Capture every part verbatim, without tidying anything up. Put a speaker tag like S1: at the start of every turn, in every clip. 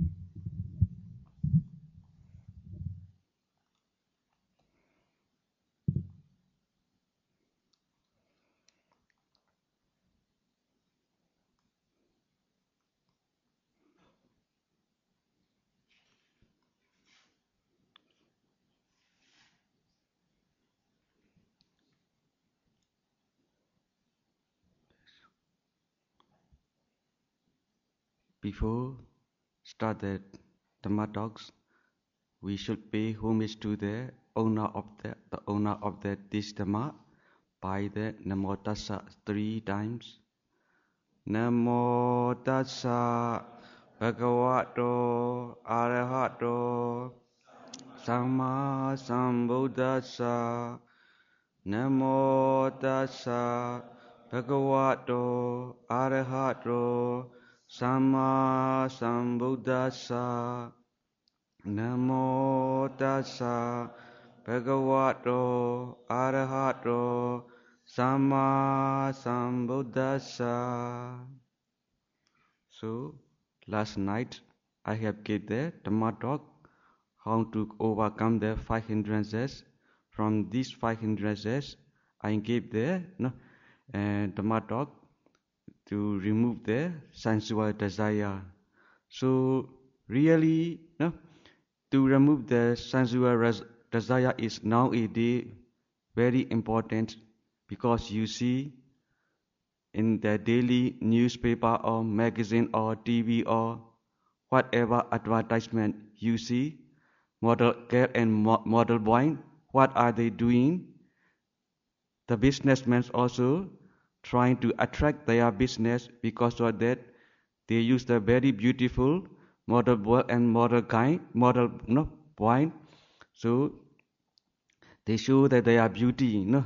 S1: Before start the Dhamma talks, we should pay homage to the owner of the, the owner of the this Dhamma by the Namo Tassa three times. Namo Tassa Bhagavato Arahato Samma Sambuddhassa. Namo Tassa Bhagavato Arahato Samma Sambuddhassa. Namo Tassa Bhagavato Arahato Samma Sambuddhassa. So, last night I have gave the Dhamma talk how to overcome the five hindrances. From these five hindrances, I gave the no, uh, Dhamma talk to remove the sensual desire. So really, no, to remove the sensual res- desire is nowadays very important, because you see in the daily newspaper or magazine or T V or whatever advertisement you see, model girl and mo- model boy, what are they doing? The businessmen also trying to attract their business, because of that they use the very beautiful model boy and model guy, model no boy. So they show that they are beauty, no.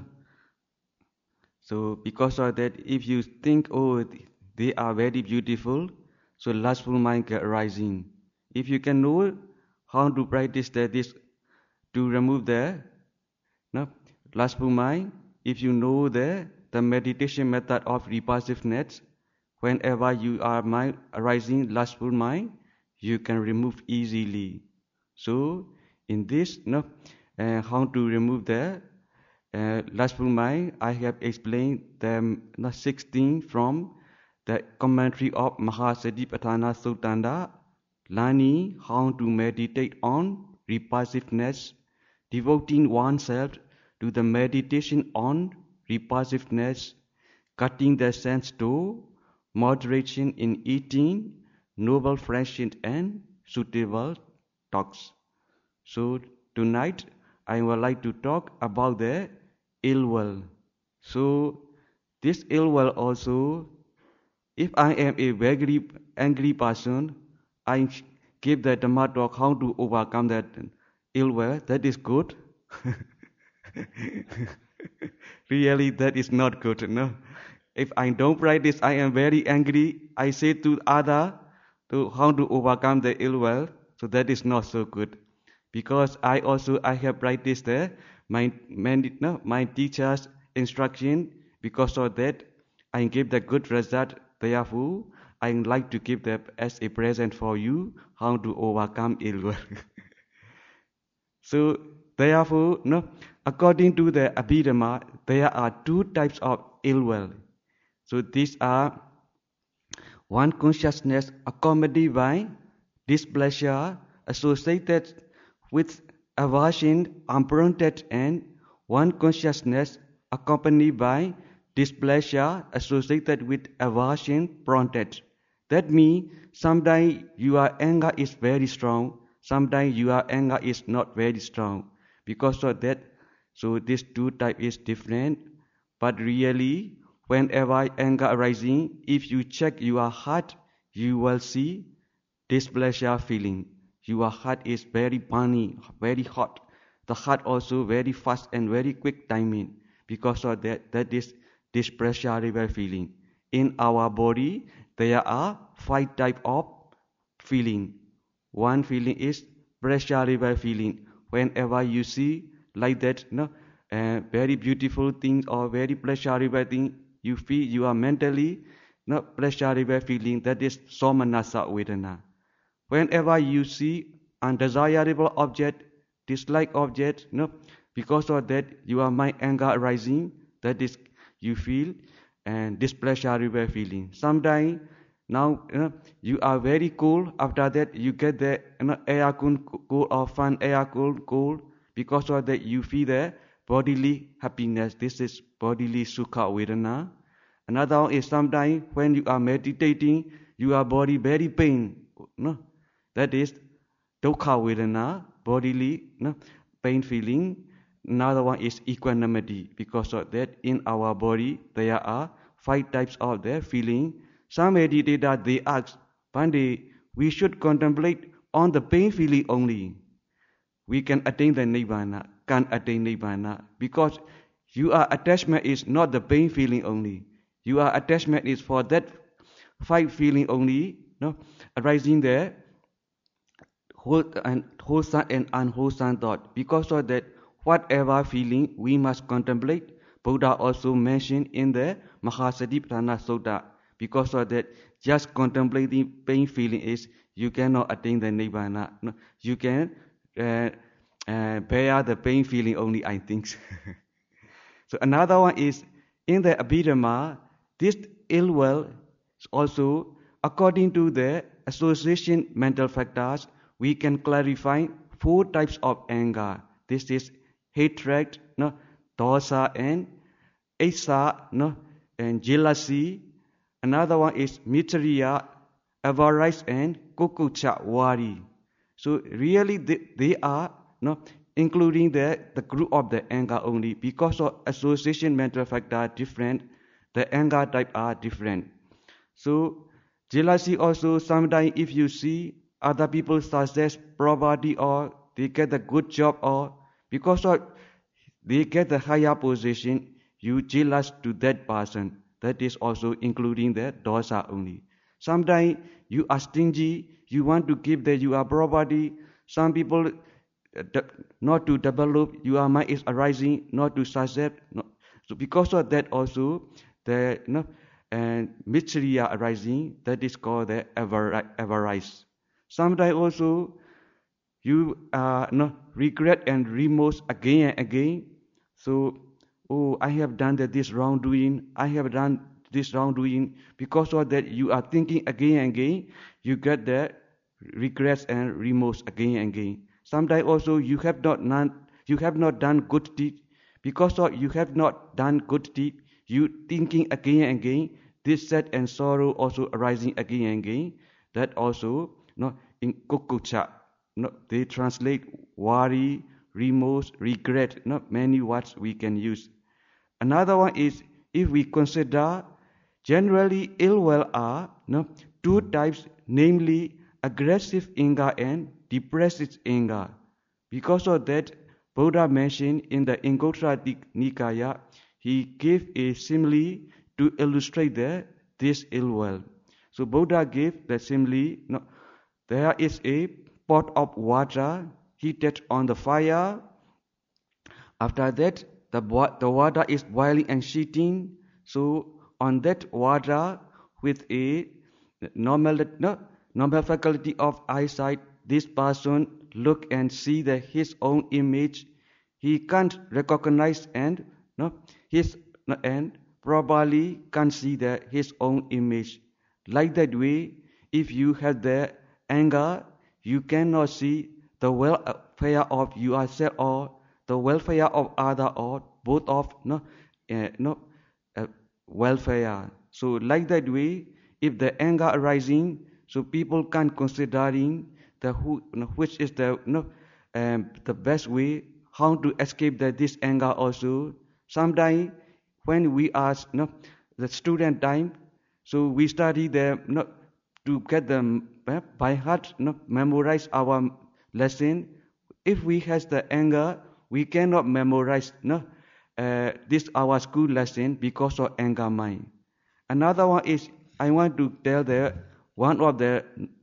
S1: So because of that, if you think, oh, they are very beautiful, so lustful mind get rising. If you can know how to practice that, this to remove the no, lustful mind, if you know the the meditation method of repulsiveness, whenever you are mind arising lustful mind, you can remove easily. So in this, no, uh, how to remove the uh, lustful mind, I have explained them no, sixteen from the commentary of Mahasatipatthana Sutta, learning how to meditate on repulsiveness, devoting oneself to the meditation on repulsiveness, cutting the sense door, moderation in eating, noble friendship and suitable talks. So tonight I would like to talk about the ill will. So this ill will also, if I am a very angry person, I give the Dhamma talk how to overcome that ill will. That is good. Really, that is not good. No. If I don't practice, I am very angry. I say to other to how to overcome the ill will. So that is not so good, because I also I have practiced the my no, my teacher's instruction. Because of that, I give the good result. Therefore, I like to give that as a present for you how to overcome ill will. So therefore, no, according to the Abhidhamma, there are two types of ill will. So these are one consciousness accompanied by displeasure associated with aversion unprompted, and one consciousness accompanied by displeasure associated with aversion prompted. That means sometimes your anger is very strong, sometimes your anger is not very strong. Because of that, so these two types is different. But really, whenever anger arising, if you check your heart, you will see displeasure feeling. Your heart is very burning, very hot. The heart also very fast and very quick timing. Because of that, that is displeasure feeling. In our body, there are five type of feeling. One feeling is pleasurable feeling. Whenever you see like that, no, uh, very beautiful things or very pleasurable thing, you feel you are mentally no pleasurable feeling. That is somanasa vedana. Whenever you see undesirable object, dislike object, no, because of that your mind anger arising, that is you feel, and displeasurable feeling. Sometimes now you, know, you are very cool. After that you get the you know, air cool, cool or fun air cool cool. Because of that you feel the bodily happiness. This is bodily sukha vedana. Another one is sometimes when you are meditating, your body very pain. No, that is dukkha vedana, bodily no, pain feeling. Another one is equanimity. Because of that, in our body there are five types of the feeling. Some meditators they ask, Pandey, we should contemplate on the pain feeling only. We can attain the nibbana, can attain nibbana, because your attachment is not the pain feeling only. Your attachment is for that five feeling only, no, arising there, whole and wholesome and unwholesome thought. Because of that, whatever feeling we must contemplate. Buddha also mentioned in the Mahasatipatthana Sutta. Because of that, just contemplating pain feeling is you cannot attain the nibbana. No, you can uh, uh, bear the pain feeling only, I think. So another one is in the Abhidhamma, this ill will also, according to the association mental factors, we can clarify four types of anger. This is hatred, no, dosa, and asa, no, and jealousy. Another one is mitriya, avarice, and kukucha, worry. So really they, they are no, including the, the group of the anger only. Because of association mental factor are different, the anger type are different. So jealousy also, sometimes if you see other people success, property, or they get a good job, or because of they get the higher position, you jealous to that person. That is also including the dosa only. Sometimes you are stingy, you want to give the your property. Some people uh, not to develop, your mind is arising, not to success. No. So because of that also, the you know, and mitriya arising, that is called the avarice. Sometimes also you uh, no, regret and remorse again and again. So, oh, I have done that this wrongdoing, I have done this wrongdoing. Because of that, you are thinking again and again. You get the regrets and remorse again and again. Sometimes also you have not done, you have not done good deed. Because of you have not done good deed, you thinking again and again. This sad and sorrow also arising again and again. That also, no, in kukucha, no, they translate worry, remorse, regret, not many words we can use. Another one is if we consider generally ill will are no, two types, namely aggressive anger and depressive anger. Because of that, Buddha mentioned in the Anguttara Nikaya, he gave a simile to illustrate the, this ill will. So Buddha gave the simile, no, there is a pot of water heated on the fire. After that, the, the water is boiling and sheeting. So on that water, with a normal, no, normal faculty of eyesight, this person look and see the, his own image. He can't recognize and no, his and probably can't see the, his own image. Like that way, if you have the anger, you cannot see the welfare of yourself or the welfare of other or both of no, uh, no uh, welfare. So like that way, if the anger arising, so people can considering the who, which is the no, um, the best way how to escape the, this anger also. Sometimes when we are no, the student time, so we study the no, to get them uh, by heart, no, memorize our lesson. If we has the anger, we cannot memorize no, uh, this our school lesson because of anger mind. Another one is I want to tell the one of the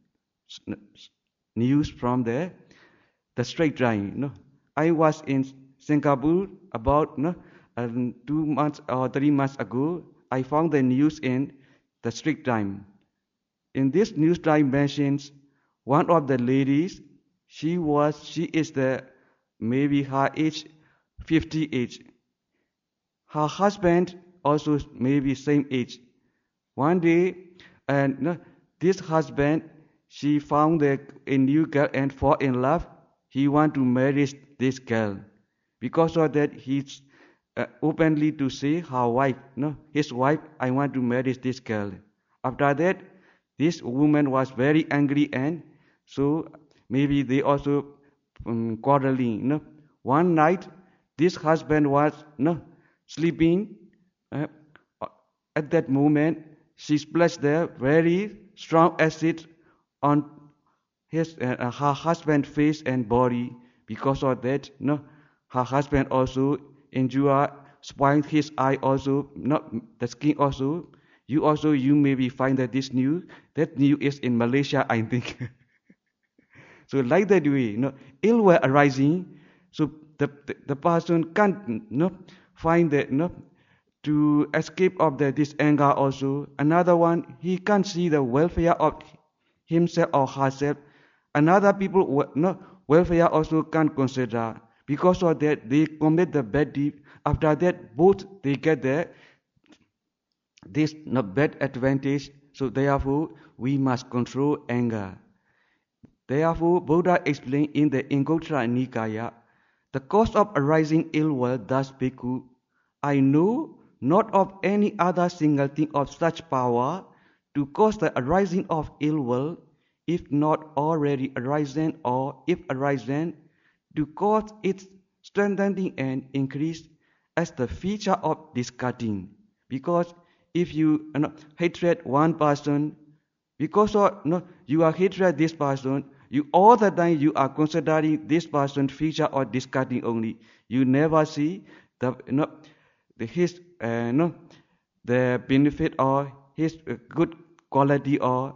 S1: news from the the straight line. No, I was in Singapore about no, um, two months or three months ago. I found the news in the straight time. In this news time mentions one of the ladies, she was, she is the, maybe her age, fifty age. Her husband also maybe same age. One day, and no, this husband, she found a, a new girl and fall in love. He want to marry this girl. Because of that, he's uh, openly to say her wife, no, his wife, I want to marry this girl. After that, this woman was very angry, and so maybe they also um, quarreling. No? One night, this husband was no sleeping. Uh, at that moment, she splashed the very strong acid on his uh, her husband's face and body. Because of that, no, her husband also injured, spoiled his eye also, not the skin also. You also, you maybe find that this news, that news is in Malaysia, I think. So like that way, you know, ill will arising, so the, the, the person can't you know, find that you know, to escape of the, this anger also. Another one, he can't see the welfare of himself or herself. Another people, you know, welfare also can't consider. Because of that, they commit the bad deed. After that, both they get the this not bad advantage. So therefore, we must control anger. Therefore, Buddha explained in the Anguttara Nikaya, the cause of arising ill will, thus bhikkhu, I know not of any other single thing of such power to cause the arising of ill will, if not already arisen, or if arisen, to cause its strengthening and increase as the feature of discarding. Because if you, you know, hatred one person, because of you, know, you are hatred this person, you all the time you are considering this person's feature or discarding only. You never see the you know the his uh, you know, the benefit or his uh, good quality, or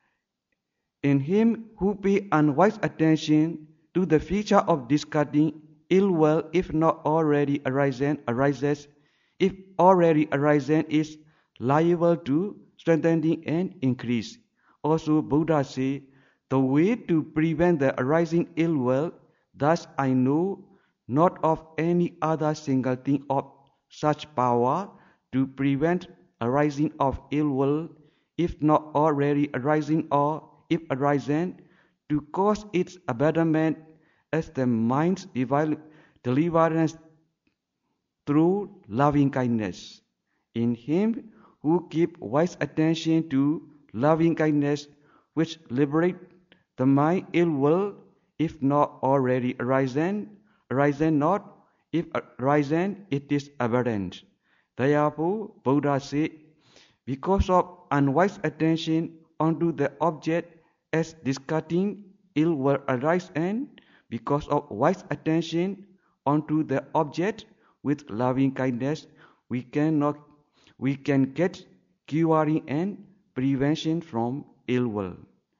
S1: in him who pay unwise attention to the feature of discarding ill will, if not already arisen, arises, if already arisen, is liable to strengthening and increase. Also, Buddha says, the way to prevent the arising ill will, thus I know not of any other single thing of such power to prevent arising of ill will, if not already arising, or if arisen, to cause its abandonment as the mind's deliverance through loving kindness. In him who keep wise attention to loving kindness, which liberate the mind, ill will, if not already arisen, arisen not, if arisen, it is abundant. Therefore, Buddha said, because of unwise attention onto the object as discarding, ill will arise, and because of wise attention onto the object with loving kindness, we cannot, we can get curing and prevention from ill will.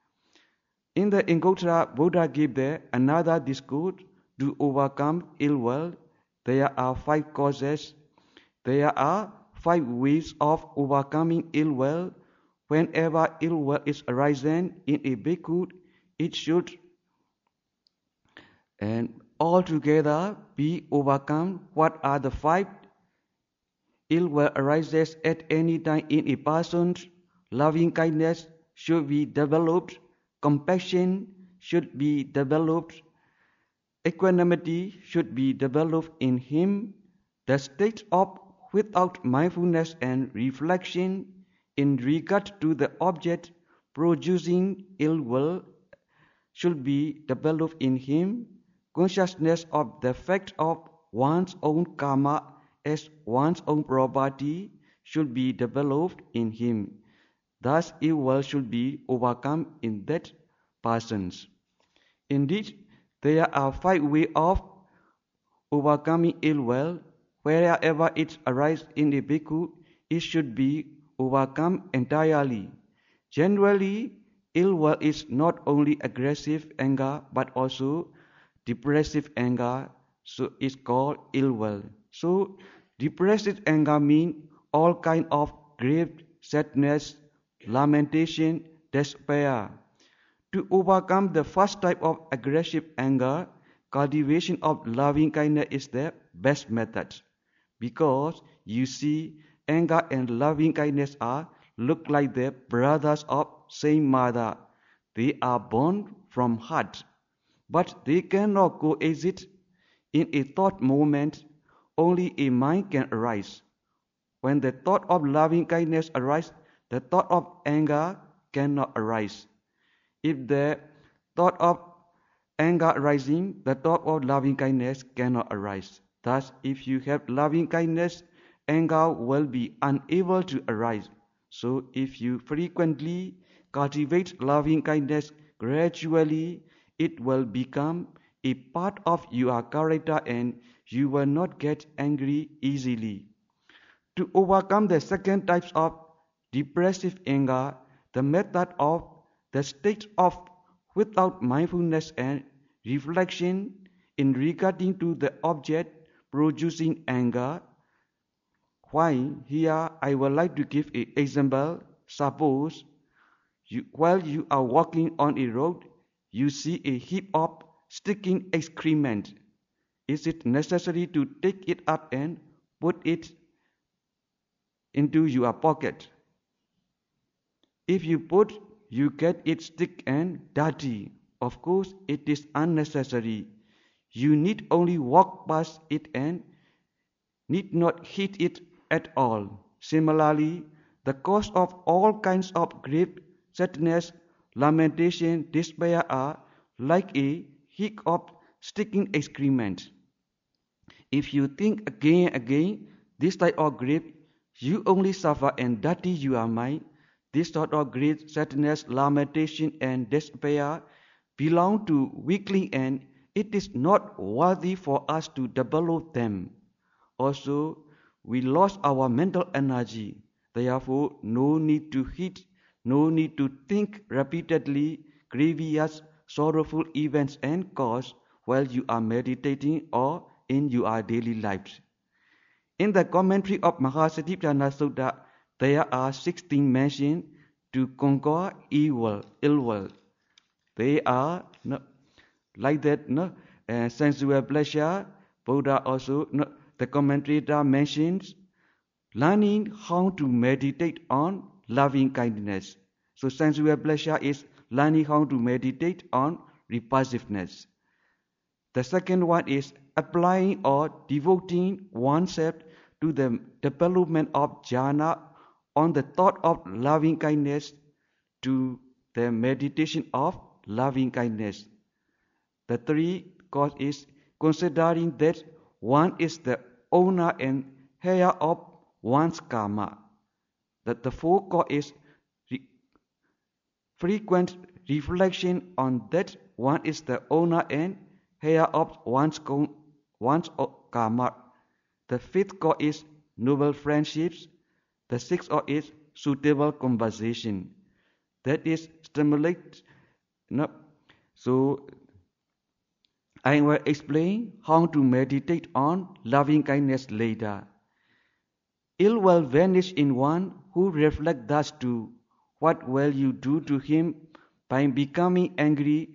S1: In the Anguttara, Buddha gave there another discourse to overcome ill will. There are five causes. There are five ways of overcoming ill will. Whenever ill will is arisen in a bhikkhu, it should and altogether be overcome. What are the five? Ill will arises at any time in a person. Loving kindness should be developed. Compassion should be developed. Equanimity should be developed in him. The state of without mindfulness and reflection in regard to the object producing ill will should be developed in him. Consciousness of the fact of one's own karma as one's own property should be developed in him. Thus, ill will should be overcome in that person. Indeed, there are five ways of overcoming ill will. Wherever it arises in a bhikkhu, it should be overcome entirely. Generally, ill will is not only aggressive anger but also depressive anger, so it's called ill will. So, depressive anger means all kind of grief, sadness, lamentation, despair. To overcome the first type of aggressive anger, cultivation of loving kindness is the best method. Because you see, anger and loving kindness are look like the brothers of same mother. They are born from heart, but they cannot coexist. In a thought moment, only a mind can arise. When the thought of loving kindness arises, the thought of anger cannot arise. If the thought of anger arising, the thought of loving kindness cannot arise. Thus, if you have loving kindness, anger will be unable to arise. So, if you frequently cultivate loving kindness, gradually it will become a part of your character and you will not get angry easily. To overcome the second type of depressive anger, the method of the state of without mindfulness and reflection in regarding to the object producing anger. Why? Here I would like to give an example. Suppose you, while you are walking on a road, you see a heap of sticking excrement. Is it necessary to take it up and put it into your pocket? If you put, you get it stick and dirty. Of course, it is unnecessary. You need only walk past it and need not hit it at all. Similarly, the cause of all kinds of grief, sadness, lamentation, despair are like a heap of sticking excrement. If you think again and again this type of grief, you only suffer and dirty your mind. This sort of grief, sadness, lamentation, and despair belong to weakling, and it is not worthy for us to develop them. Also, we lost our mental energy. Therefore, no need to hit, no need to think repeatedly grievous, sorrowful events and cause while you are meditating or in your daily lives. In the commentary of Mahasatipatthana Sutta, there are sixteen mentions to conquer evil, ill will. They are no, like that, no, uh, sensual pleasure. Buddha also, no, the commentator mentions learning how to meditate on loving kindness. So sensual pleasure is learning how to meditate on repulsiveness. The second one is applying or devoting oneself to the development of jhana on the thought of loving kindness to the meditation of loving kindness. The third cause is considering that one is the owner and heir of one's karma. That the fourth cause is re- frequent reflection on that one is the owner and heir of one's, one's karma. The fifth cause is noble friendships. The sixth cause is suitable conversation. That is stimulate. No. So I will explain how to meditate on loving kindness later. Ill will vanish in one who reflects thus too. What will you do to him by becoming angry?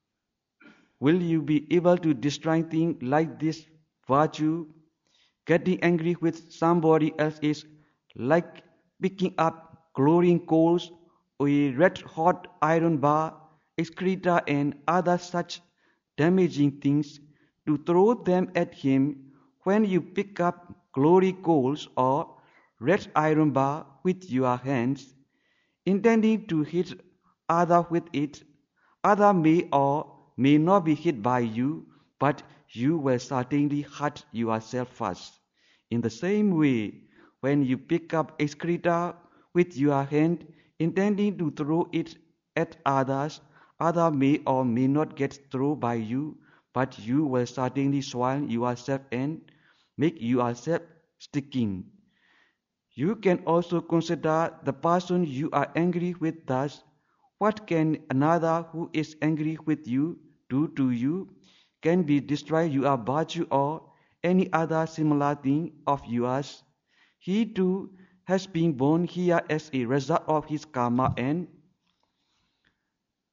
S1: Will you be able to destroy things like this virtue? Getting angry with somebody else is like picking up glowing coals or a red-hot iron bar, excreta and other such damaging things, to throw them at him. When you pick up glory coals or red iron bar with your hands, intending to hit other with it, other may or may not be hit by you, but you will certainly hurt yourself first. In the same way, when you pick up excreta with your hand, intending to throw it at others, others may or may not get thrown by you, but you will certainly swallow yourself and make yourself sticking. You can also consider the person you are angry with thus. What can another who is angry with you do to you? Can be destroy your virtue or any other similar thing of yours. He too has been born here as a result of his karma, and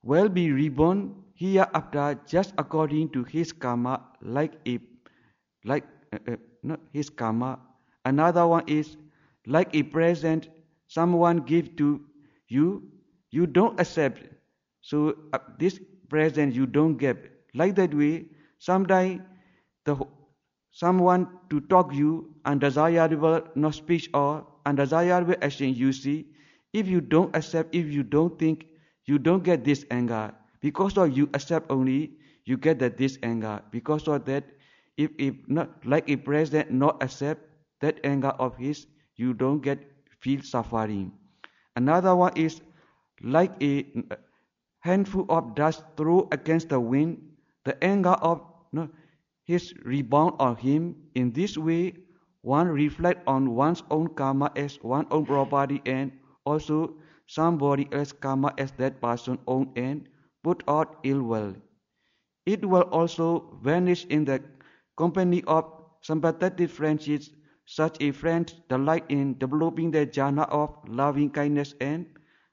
S1: will be reborn hereafter just according to his karma, like a like uh, uh, not his karma. Another one is like a present someone give to you, you don't accept. So uh, this present you don't get. Like that way, sometime the someone to talk you undesirable no speech or undesirable action you see. If you don't accept, if you don't think, you don't get this anger. Because of you accept only, you get that this anger. Because of that, if if not like a president not accept that anger of his, you don't get feel suffering. Another one is like a handful of dust thrown against the wind, the anger of no, his rebound on him. In this way, one reflect on one's own karma as one's own property and also somebody else's karma as that person's own and put out ill will. It will also vanish in the company of sympathetic friendships. Such a friend delight in developing the jhana of loving kindness and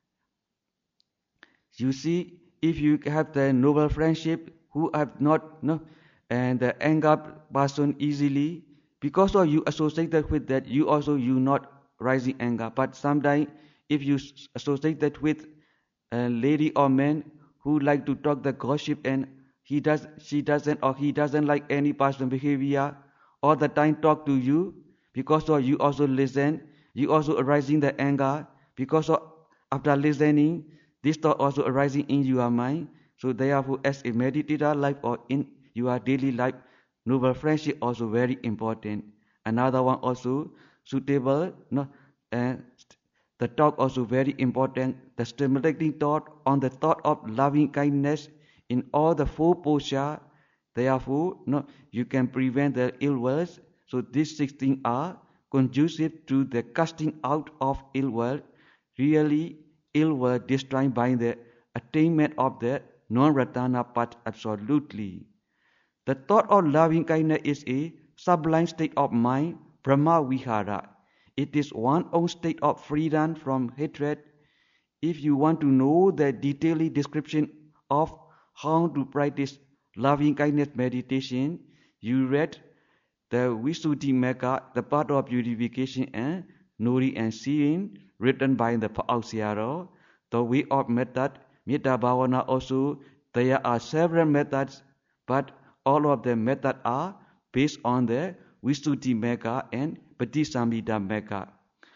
S1: you see, if you have the noble friendship who have not no, and the anger person easily, because of you associated with that, you also you not rising anger. But sometimes if you associated with a lady or man who like to talk the gossip and he does she doesn't or he doesn't like any person behavior all the time talk to you because of you also listen, you also arising the anger because of after listening this thought also arising in your mind. So therefore, as a meditator life or in your daily life, noble friendship also very important. Another one also suitable, no, and the thought also very important. The stimulating thought on the thought of loving kindness in all the four posture. Therefore, no, you can prevent the ill wills. So these six things are conducive to the casting out of ill will. Really, ill will destroyed by the attainment of the non-ratana path absolutely. The thought of loving kindness is a sublime state of mind, Brahma Vihara. It is one's own state of freedom from hatred. If you want to know the detailed description of how to practice loving kindness meditation, you read the Visuddhimagga, the path of purification and knowing and seeing, written by the Paul the way of method, Metta Bhavana also, there are several methods, but all of the methods are based on the Visuddhimagga and Patisambhidamagga.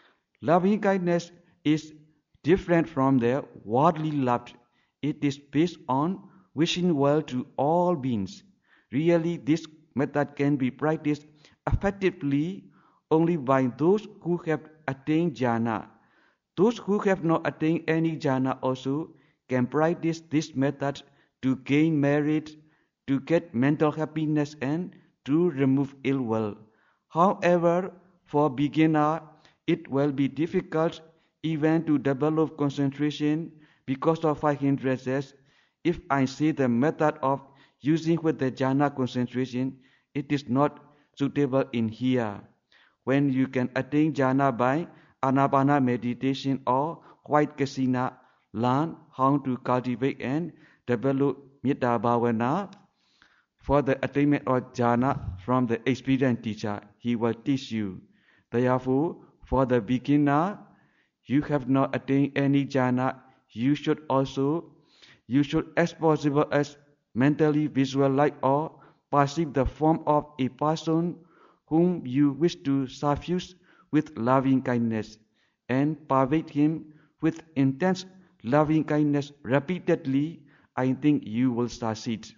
S1: Loving kindness is different from the worldly love. It is based on wishing well to all beings. Really, this method can be practiced effectively only by those who have attained jhana. Those who have not attained any jhana also can practice this method to gain merit, to get mental happiness and to remove ill will. However, for beginner, it will be difficult even to develop concentration because of five hindrances. If I see the method of using with the jhana concentration, it is not suitable in here. When you can attain jhana by anapana meditation or white kasina, learn how to cultivate and develop metta bhavana for the attainment of jhana from the experienced teacher. He will teach you. Therefore, for the beginner, you have not attained any jhana, you should also, you should as possible as mentally visualize or perceive the form of a person whom you wish to suffuse with loving kindness and pervade him with intense loving kindness repeatedly. I think you will succeed.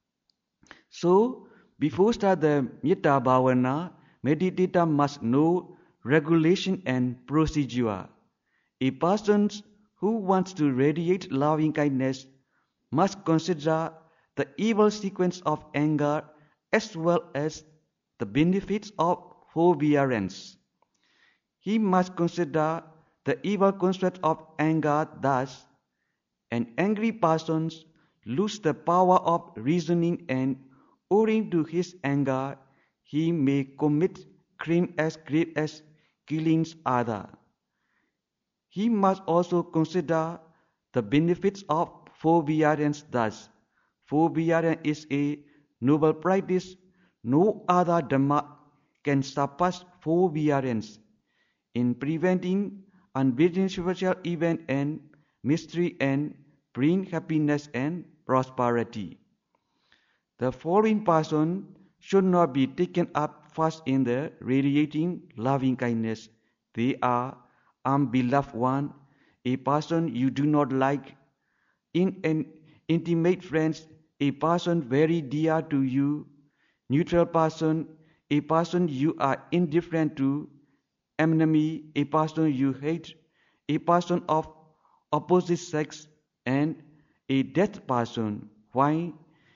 S1: So, before start the Metta Bhavana, meditator must know regulation and procedure. A person who wants to radiate loving kindness must consider the evil sequence of anger as well as the benefits of forbearance. He must consider the evil construct of anger. Thus, an angry person loses the power of reasoning and owing to his anger, he may commit crime as great as killing others. He must also consider the benefits of forbearance thus. Forbearance is a noble practice. No other Dhamma can surpass forbearance in preventing unbeneficial event and mystery and bring happiness and prosperity. The following person should not be taken up first in the radiating loving kindness. They are unbeloved one, a person you do not like, in an intimate friends, a person very dear to you, neutral person, a person you are indifferent to, enemy, a person you hate, a person of opposite sex, and a dead person. Why?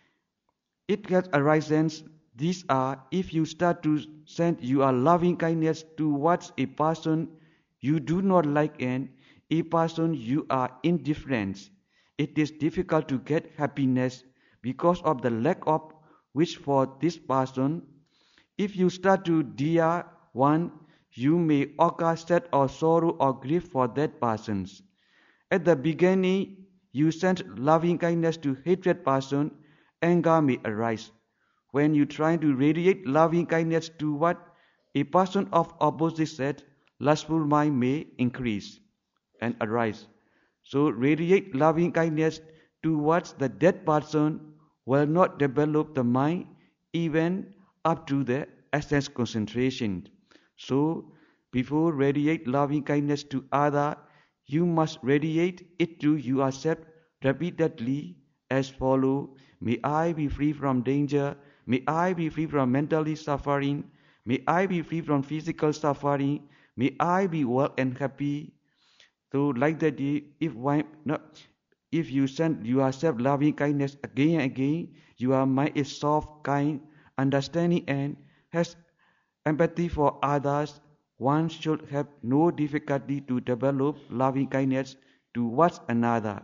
S1: It gets arises. These are if you start to send your loving kindness towards a person you do not like and a person you are indifferent. It is difficult to get happiness because of the lack of wish for this person. If you start to dear one, you may occur sad or sorrow or grief for that person. At the beginning, you send loving kindness to hatred person, anger may arise. When you try to radiate loving kindness toward a person of opposite sex, lustful mind may increase and arise. So radiate loving kindness towards the dead person will not develop the mind even up to the essence concentration. So before radiate loving kindness to other, you must radiate it to yourself repeatedly as follow. May I be free from danger. May I be free from mentally suffering. May I be free from physical suffering. May I be well and happy. So like that, if one, no, if you send yourself loving kindness again and again, your mind is soft, kind, understanding, and has empathy for others. One should have no difficulty to develop loving kindness towards another.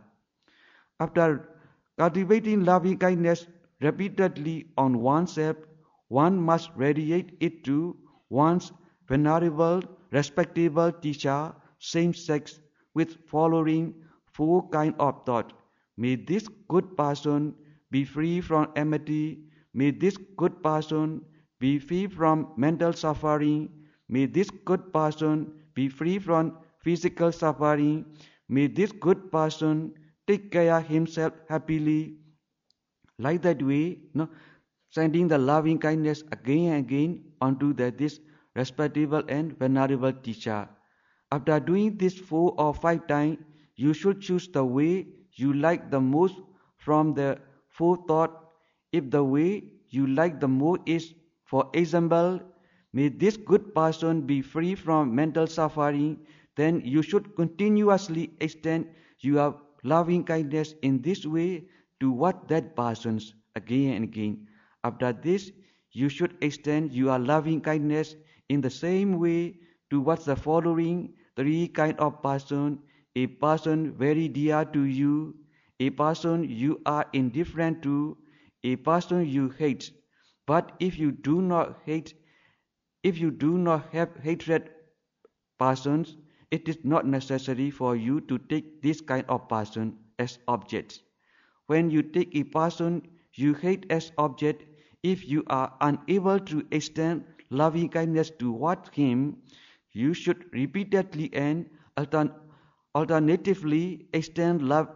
S1: After cultivating loving kindness repeatedly on oneself, one must radiate it to one's venerable, respectable teacher, same sex, with following four kind of thought. May this good person be free from enmity. May this good person be free from mental suffering. May this good person be free from physical suffering. May this good person take care of himself happily. Like that way, no, sending the loving kindness again and again onto the, this respectable and venerable teacher. After doing this four or five times, you should choose the way you like the most from the four thought. If the way you like the most is, for example, may this good person be free from mental suffering, then you should continuously extend your loving kindness in this way towards that person again and again. After this, you should extend your loving kindness in the same way towards the following three kind of person: a person very dear to you, a person you are indifferent to, a person you hate. But if you do not hate, if you do not have hatred persons, it is not necessary for you to take this kind of person as objects. When you take a person you hate as object, if you are unable to extend loving kindness toward him, you should repeatedly and altern- alternatively extend love,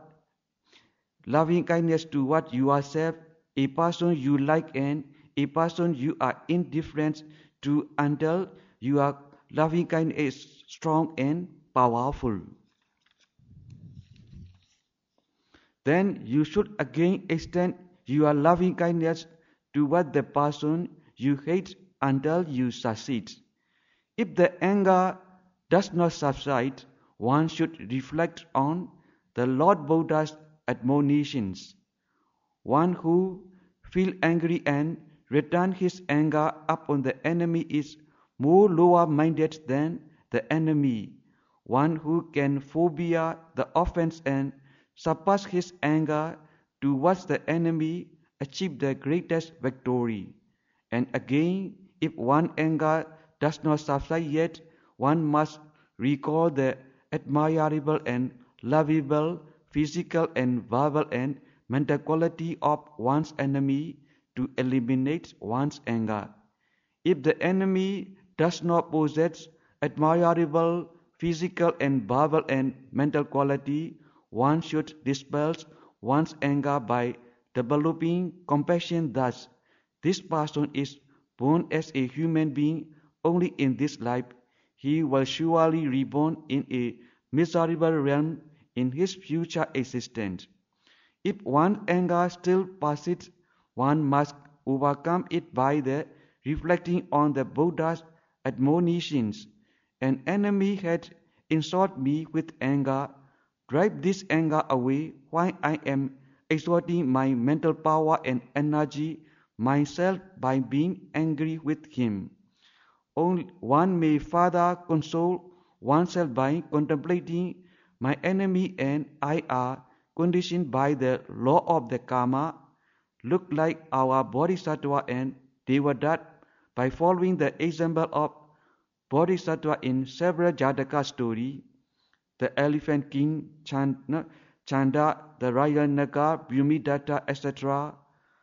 S1: loving kindness toward yourself, a person you like and a person you are indifferent to, until your loving kindness is strong and powerful. Then you should again extend your loving kindness toward the person you hate until you succeed. If the anger does not subside, one should reflect on the Lord Buddha's admonitions. One who feels angry and returns his anger upon the enemy is more lower-minded than the enemy. One who can forbear the offense and suppress his anger towards the enemy achieves the greatest victory. And again, if one anger does not subside yet, one must recall the admirable and lovable physical and verbal and mental quality of one's enemy to eliminate one's anger. If the enemy does not possess admirable physical and verbal and mental quality, one should dispel one's anger by developing compassion. Thus, this person is born as a human being only in this life. He will surely reborn in a miserable realm in his future existence. If one's anger still persists, one must overcome it by the reflecting on the Buddha's admonitions. An enemy had insulted me with anger. Drive this anger away while I am exerting my mental power and energy myself by being angry with him. Only one may further console oneself by contemplating my enemy and I are conditioned by the law of the karma, look like our Bodhisattva and Devadatta by following the example of Bodhisattva in several Jataka stories, the Elephant King, Chanda, the Royal Naga, Bhumidatta, et cetera.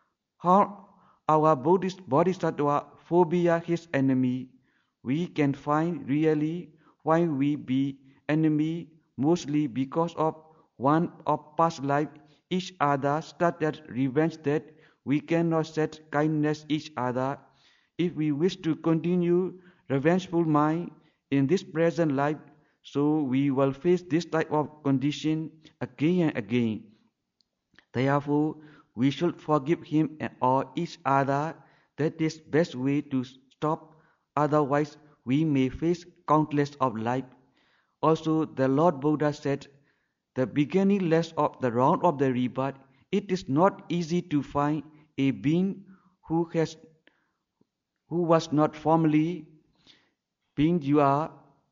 S1: How our Buddhist Bodhisattva phobia his enemy, we can find really why we be enemy, mostly because of one of past life each other started revenge that we cannot set kindness each other. If we wish to continue revengeful mind in this present life, so we will face this type of condition again and again. Therefore, we should forgive him or each other. That is best way to stop. Otherwise, we may face countless of life. Also, the Lord Buddha said, the beginning less of the round of the rebirth, it is not easy to find a being who has who was not formerly being your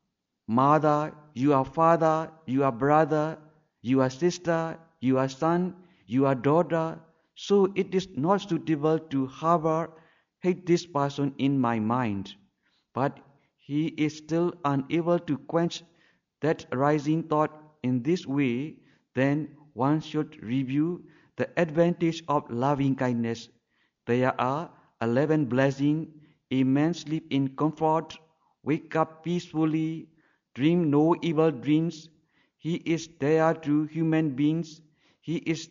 S1: mother, your father, your brother, your sister, your son, your daughter. So it is not suitable to harbor hate this person in my mind. But he is still unable to quench that rising thought in this way, then one should review the advantage of loving kindness. There are eleven blessings. A man sleep in comfort, wake up peacefully, dream no evil dreams. He is dear to human beings. He is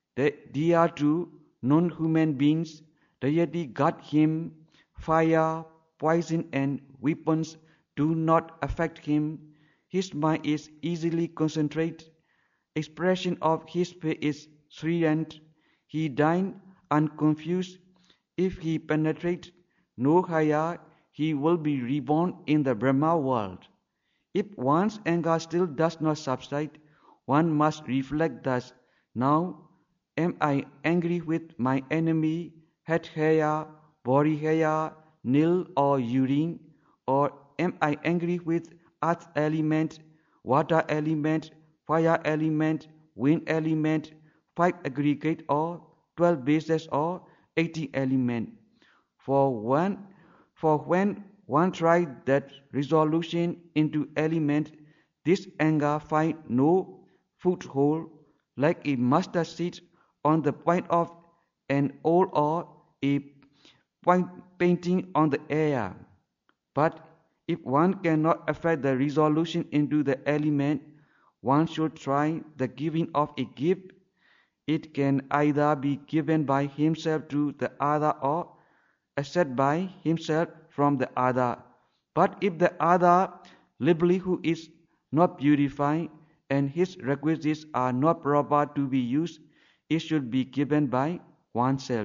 S1: dear to non-human beings. Deity guard him. Fire, poison and weapons do not affect him. His mind is easily concentrated. Expression of his face is serene. He dines unconfused. If he penetrates no higher, he will be reborn in the Brahma world. If one's anger still does not subside, one must reflect thus: now am I angry with my enemy, head hair, body hair, nail or urine, or am I angry with earth element, water element, fire element, wind element, five aggregate or twelve bases or eighty element? For one, for when one tries that resolution into element, this anger finds no foothold, like a mustard seed on the point of an owl or a point painting on the air. But if one cannot affect the resolution into the element, one should try the giving of a gift. It can either be given by himself to the other or accepted by himself from the other. But if the other livelihood is not purified and his requisites are not proper to be used, it should be given by oneself.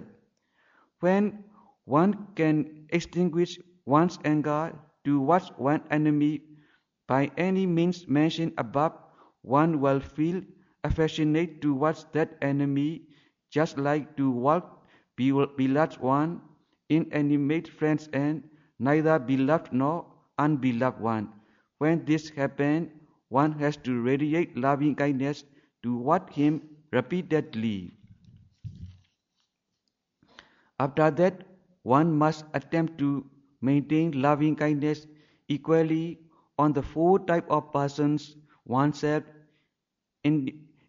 S1: When one can extinguish one's anger towards one enemy by any means mentioned above, one will feel affectionate towards that enemy, just like towards beloved one, inanimate friends, and neither beloved nor unbeloved one. When this happens, one has to radiate loving kindness toward him repeatedly. After that, one must attempt to maintain loving kindness equally on the four types of persons: oneself,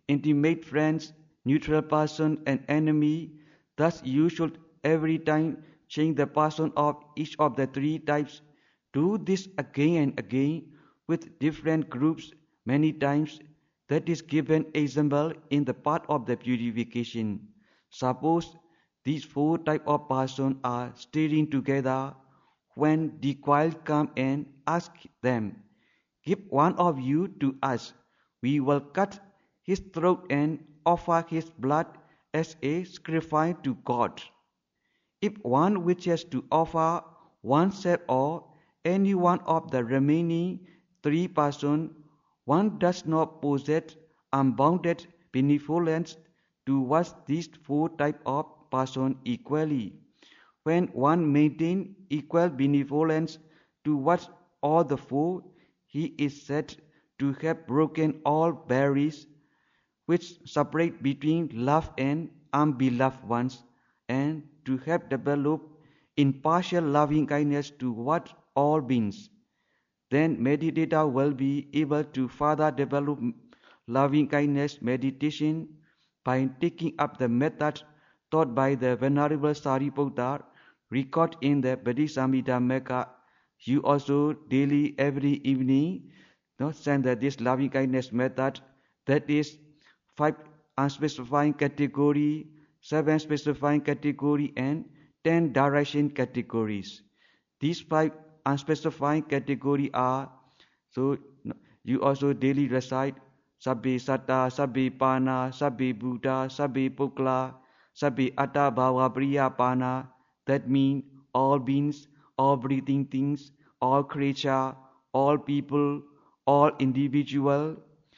S1: intimate friends, neutral person, and enemy. Thus, you should every time change the person of each of the three types. Do this again and again with different groups many times. That is given example in the part of the purification. Suppose these four type of person are staying together. When the choir come and ask them, give one of you to us, we will cut his throat and offer his blood as a sacrifice to God. If one wishes to offer oneself or any one of the remaining three persons, one does not possess unbounded benevolence towards these four types of persons equally. When one maintains equal benevolence towards all the four, he is said to have broken all barriers which separate between loved and unbeloved ones, and to have developed impartial loving kindness toward all beings. Then meditator will be able to further develop loving kindness meditation by taking up the method taught by the Venerable Sariputta, recorded in the Bodhisamhita. You also daily, every evening, no, send that this loving kindness method, that is five unspecified category, seven specified category, and ten direction categories. These five unspecified category are, so you also daily recite Sabbe Satta, Sabbe Pana, Sabbe Buddha, Sabbe Pukla, Sabbe Atta Bhava Priya Pana. That means all beings, all breathing things, all creature, all people, all individual.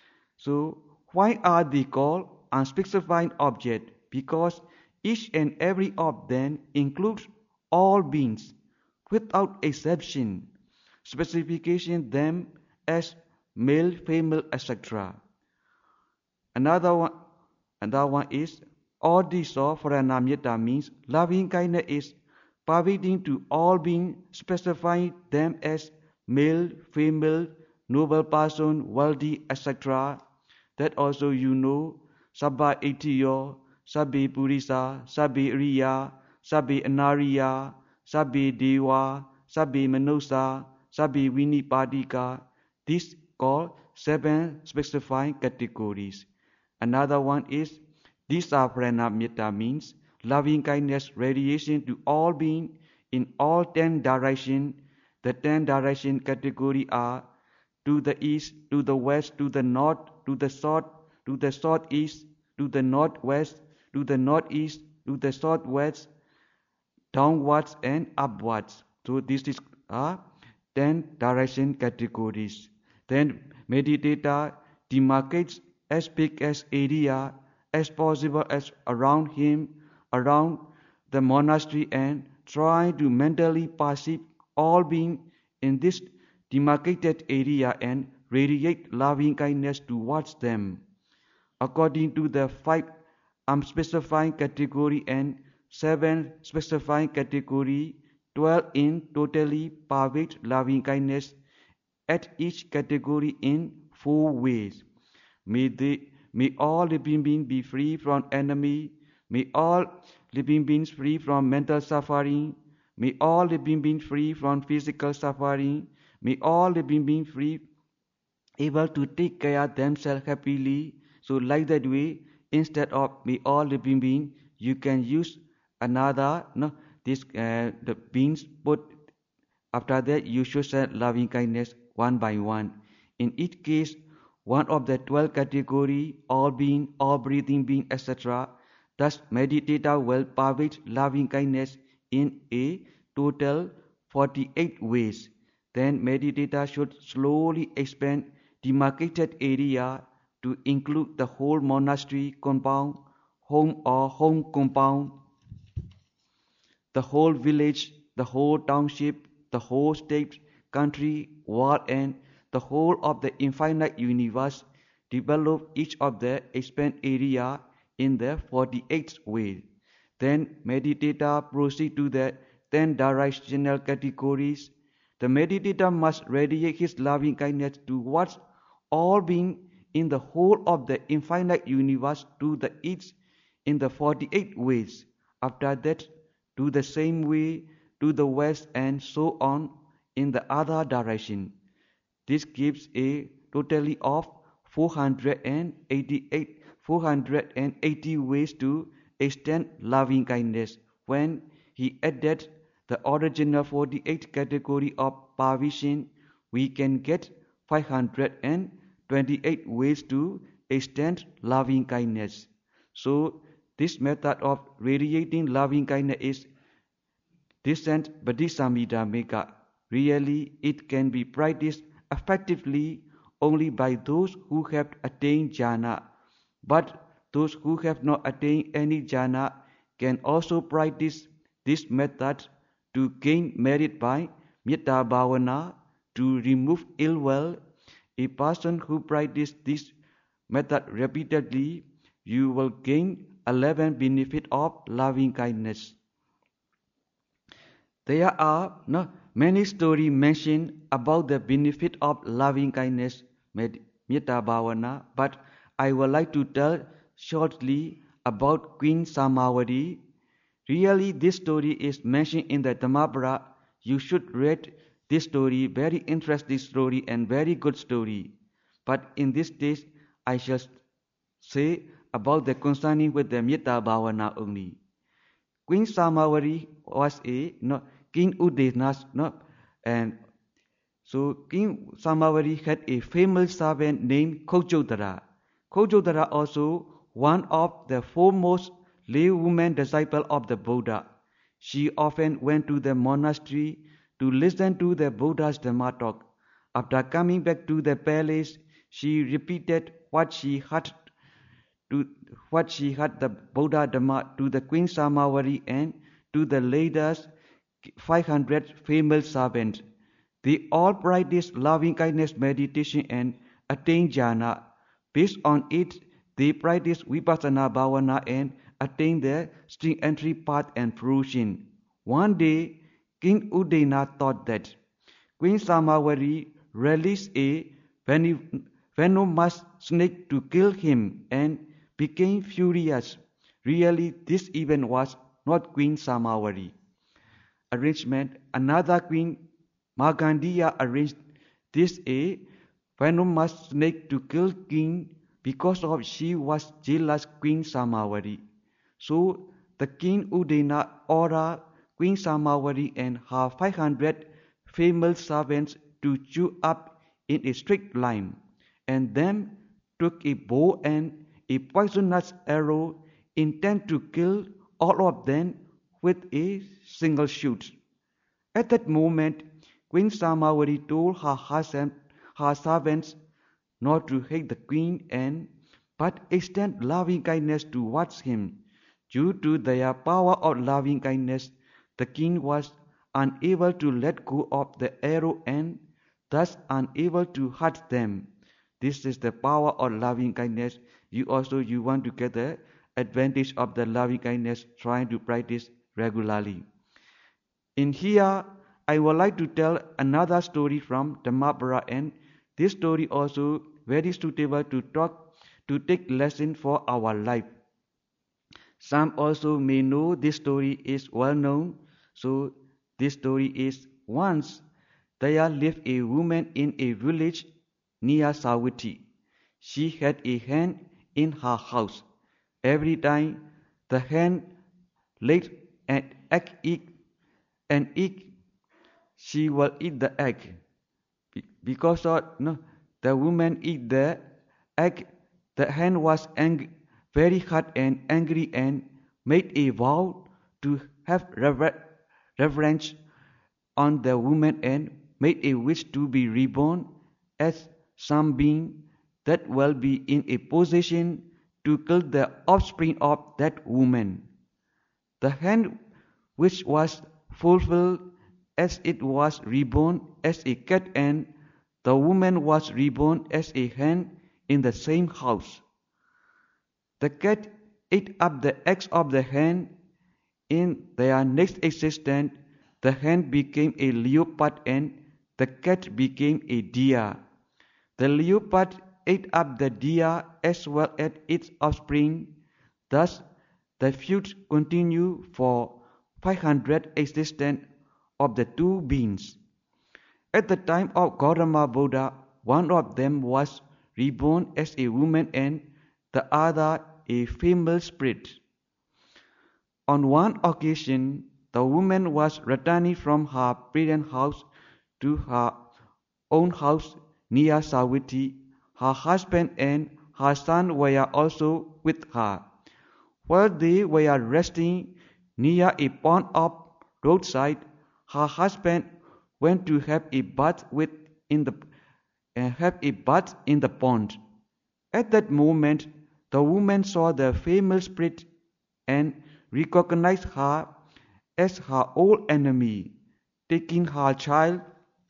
S1: So why are they called unspecified object? Because each and every of them includes all beings without exception. Specification them as male, female, et cetera. Another one, another one is Oddiso Pranamyata means loving kindness is pervading to all beings, specifying them as male, female, noble person, wealthy, et cetera. That also you know, Sabba Etiyo, Sabbe Purisa, Sabbe Riya, Sabbe Anariya, Sabbe Deva, Sabbe Manusa, Sabbe Vinipadika. These called seven specified categories. Another one is Disapranamyata means loving kindness radiation to all beings in all ten directions. The ten direction category are to the east, to the west, to the north, to the south, to the southeast, to the northwest, to the northeast, to the southwest, downwards and upwards. So this is uh, ten direction categories. Then meditator demarcates as big as area as possible as around him, around the monastery, and try to mentally perceive all being in this demarcated area and radiate loving kindness towards them. According to the five unspecified category and seven specified category, twelve in totally pervade loving kindness at each category in four ways. May, they, may all living beings be free from enemy. May all living beings free from mental suffering. May all living beings free from physical suffering. May all living beings free, able to take care of themselves happily. So like that way, instead of may all living beings, you can use another, no, this uh, the beings put after that you should send loving kindness one by one. In each case, one of the twelve category, all being, all breathing being, et cetera. Thus, meditator will pervade loving kindness in a total forty-eight ways. Then meditator should slowly expand demarcated area to include the whole monastery compound, home or home compound, the whole village, the whole township, the whole state, country, world, and the whole of the infinite universe. Develop each of the expand area in the forty-eighth way. Then meditator proceed to the ten directional categories. The meditator must radiate his loving kindness towards all being in the whole of the infinite universe to the east in the forty-eight ways, after that to the same way to the west, and so on in the other direction. This gives a totally of four hundred eighty-eight, four hundred eighty ways to extend loving kindness. When he added the original forty-eight category of provision, we can get five hundred twenty-eight ways to extend loving kindness. So this method of radiating loving kindness is descent Bodhisattva. Really, it can be practiced effectively only by those who have attained jhana. But those who have not attained any jhana can also practice this method to gain merit by metta bhavana to remove ill will. A person who practices this method repeatedly, you will gain eleven benefits of loving kindness. There are no, many stories mentioned about the benefit of loving kindness, metta bhavana, but I would like to tell shortly about Queen Samavati. Really, this story is mentioned in the Dhammapada. You should read this story, very interesting story and very good story. But in this case, I shall say about the concerning with the metta bhavana only. Queen Samavati was a no, King Udayana's no, and so King Samavati had a famous servant named Kojodara. Kojodara also one of the foremost lay women disciples of the Buddha. She often went to the monastery to listen to the Buddha's Dhamma talk. After coming back to the palace, she repeated what she had to what she had the Buddha Dhamma to the Queen Samavati and to the latest five hundred female servants. They all practiced loving kindness meditation and attained jhana. Based on it, they practiced vipassana bhavana and attained the string entry path and fruition. One day, King Udayana thought that Queen Samavati released a venomous snake to kill him and became furious. Really, this event was not Queen Samavati. Arrangement. Another queen, Magandiya, arranged this a venomous snake to kill king because of she was jealous Queen Samavati. So the King Udayana ordered Queen Samavati and her five hundred female servants to chew up in a straight line, and then took a bow and a poisonous arrow, intent to kill all of them with a single shoot. At that moment, Queen Samavati told her husband, her servants not to hate the queen and but extend loving kindness towards him. Due to their power of loving kindness, the king was unable to let go of the arrow and thus unable to hurt them. This is the power of loving kindness. You also you want to get the advantage of the loving kindness, trying to practice regularly. In here, I would like to tell another story from Dhammapada, and this story also very suitable to talk to take lesson for our life. Some also may know this story is well known. So this story is once there lived a woman in a village near Savatthi. She had a hen in her house. Every time the hen laid an egg, egg an egg, she will eat the egg. Because of no, the woman eat the egg, the hen was angry, very hot and angry, and made a vow to have rever- revenge on the woman and made a wish to be reborn as some being that will be in a position to kill the offspring of that woman. The hen which was fulfilled as it was reborn as a cat, and the woman was reborn as a hen in the same house. The cat ate up the eggs of the hen. In their next existence, the hen became a leopard and the cat became a deer. The leopard ate up the deer as well as its offspring. Thus, the feud continued for five hundred existence of the two beings. At the time of Gautama Buddha, one of them was reborn as a woman and the other a female spirit. On one occasion, the woman was returning from her parents' house to her own house near Savatthi. Her husband and her son were also with her. While they were resting near a pond of roadside, her husband went to have a bath with in the uh, have a bath in the pond. At that moment, the woman saw the female spirit and recognized her as her old enemy. Taking her child,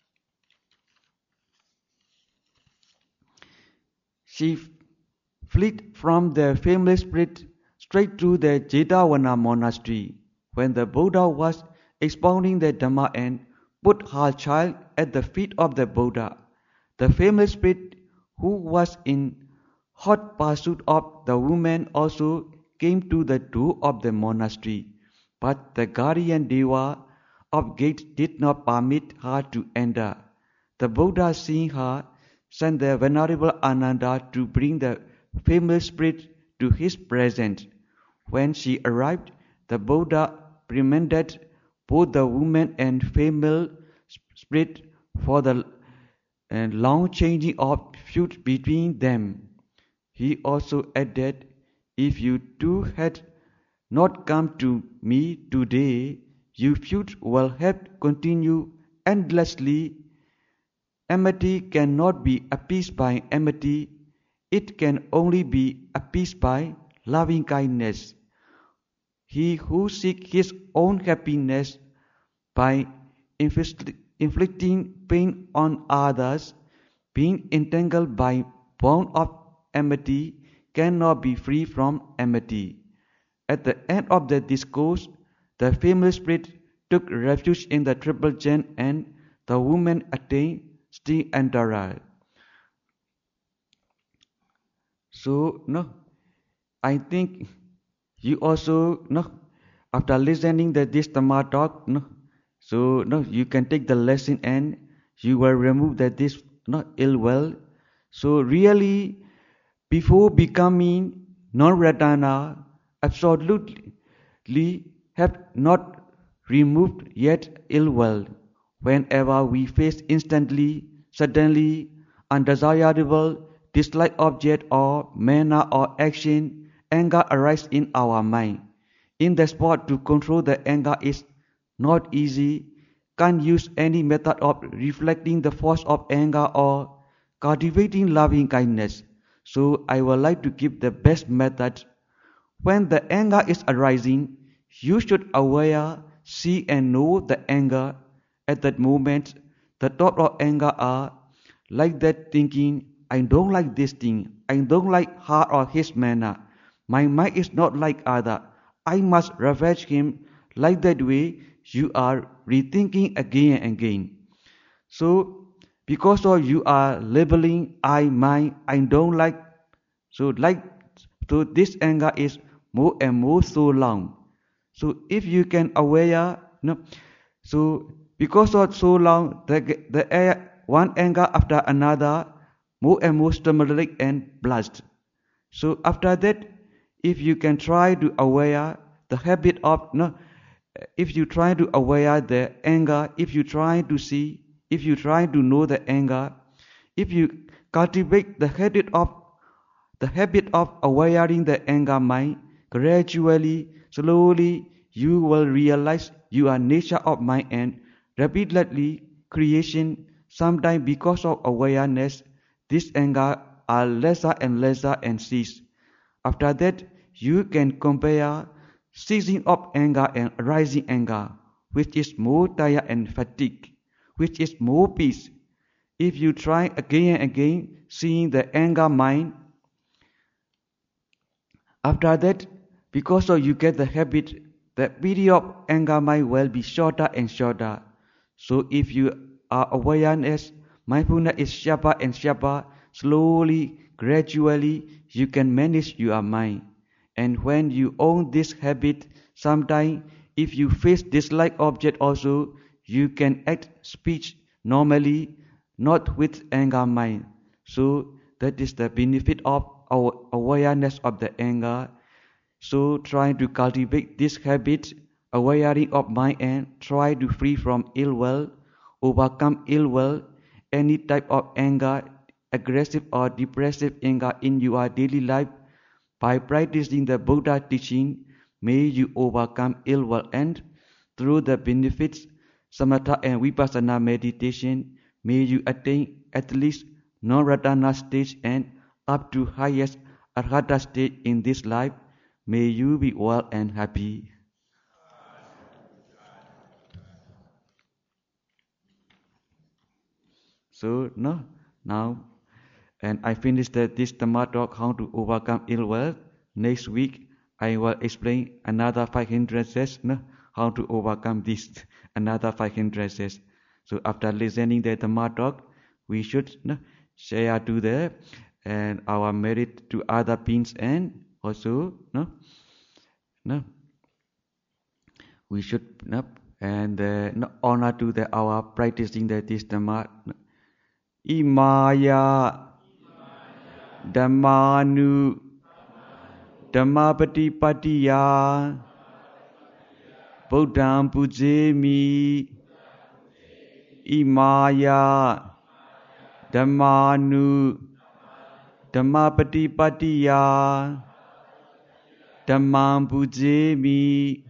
S1: she fled from the female spirit straight to the Jetavana monastery. When the Buddha was expounding the Dhamma and put her child at the feet of the Buddha, the female spirit, who was in hot pursuit of the woman, also came to the door of the monastery. But the guardian Deva of gate did not permit her to enter. The Buddha, seeing her, sent the Venerable Ananda to bring the female spirit to his presence. When she arrived, the Buddha reprimanded both the woman and female spirit for the uh, long changing of feud between them. He also added, "If you two had not come to me today, your feud will have continued endlessly. Enmity cannot be appeased by enmity. It can only be appeased by loving kindness. He who seeks his own happiness by inflicting pain on others, being entangled by bond of enmity, cannot be free from enmity." At the end of the discourse, the female spirit took refuge in the triple gem and the woman attained Sri-Andara. So, no, I think you also, no, after listening to this Dhamma talk, no, so no, you can take the lesson and you will remove that this no, ill will. So really, before becoming non-Vedana, absolutely have not removed yet ill will. Whenever we face instantly, suddenly, undesirable, dislike object or manner or action, anger arises in our mind. In the spot to control the anger is not easy. Can't use any method of reflecting the force of anger or cultivating loving kindness. So I would like to give the best method. When the anger is arising, you should aware, see and know the anger. At that moment, the thought of anger are like that thinking, I don't like this thing, I don't like her or his manner. My mind is not like other. I must ravage him. Like that way, you are rethinking again and again. So, because of you are labeling I, mine, I don't like, so like, so this anger is more and more so long. So if you can aware, no, so because of so long, the, the one anger after another, more and more stimulating and blast. So after that, if you can try to aware the habit of, no, if you try to aware the anger, if you try to see, if you try to know the anger, if you cultivate the habit of the habit of awareing the anger mind, gradually, slowly, you will realize your nature of mind and rapidly creation. Sometimes because of awareness, this anger are lesser and lesser and cease. After that, you can compare ceasing of anger and rising anger, which is more tired and fatigue, which is more peace. If you try again and again seeing the anger mind, after that, because of you get the habit, the period of anger mind will be shorter and shorter. So if you are awareness, mindfulness is sharper and sharper, slowly, gradually, you can manage your mind. And when you own this habit, sometimes if you face dislike object also, you can act speech normally, not with anger mind. So that is the benefit of our awareness of the anger. So try to cultivate this habit, awareness of mind, and try to free from ill will, overcome ill will, any type of anger, aggressive or depressive anger in your daily life. By practicing the Buddha teaching, may you overcome ill will, and through the benefits, samatha and vipassana meditation, may you attain at least non-ratana stage and up to highest arhata stage in this life. May you be well and happy. So no, now, and I finished the, this Dhamma talk how to overcome ill will. Next week I will explain another five hindrances, no, how to overcome this another five hindrances. So after listening the Dhamma talk, we should no, share to the and our merit to other beings, and also no, no, we should no, and uh, no, honor to the our practicing the this Dhamma. Imaya Dhammanu Dhammapatipatiya Buddham Pujemi Imaya Dhammanu Dhammapatipatiya Dhammam Pujemi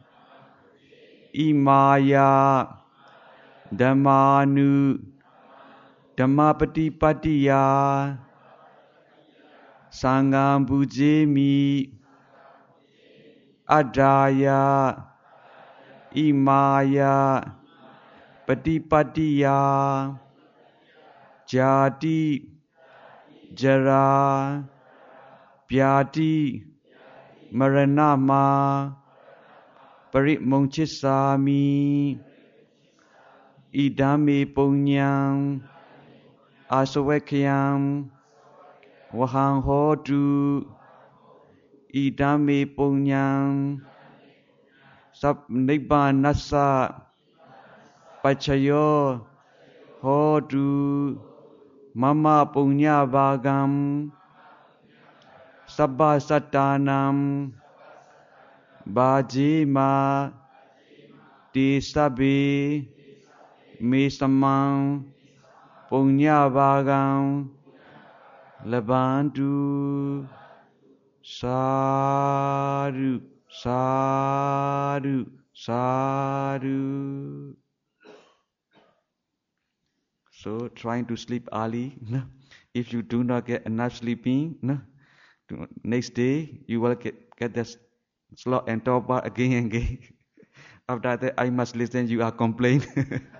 S1: Imaya Dhammanu Dhammapatipatiya Sangham Pujemi Adaya Imaya Patipatiya Jati Jara Pyati Maranama Paritmonchissami Idame Punyam Asawakyam Wahang Hotu Idame Punyam Sab Nibbanasa Pachayo Hotu Mama Punya Bhagam Sabba Satanam Bhajima Tisabi Misamang Punya Bhagam Labantu Sadhu Sadhu Sadhu. So trying to sleep early. No? If you do not get enough sleeping, no? Next day you will get, get the slot and top bar again and again. After that I must listen you are complaining.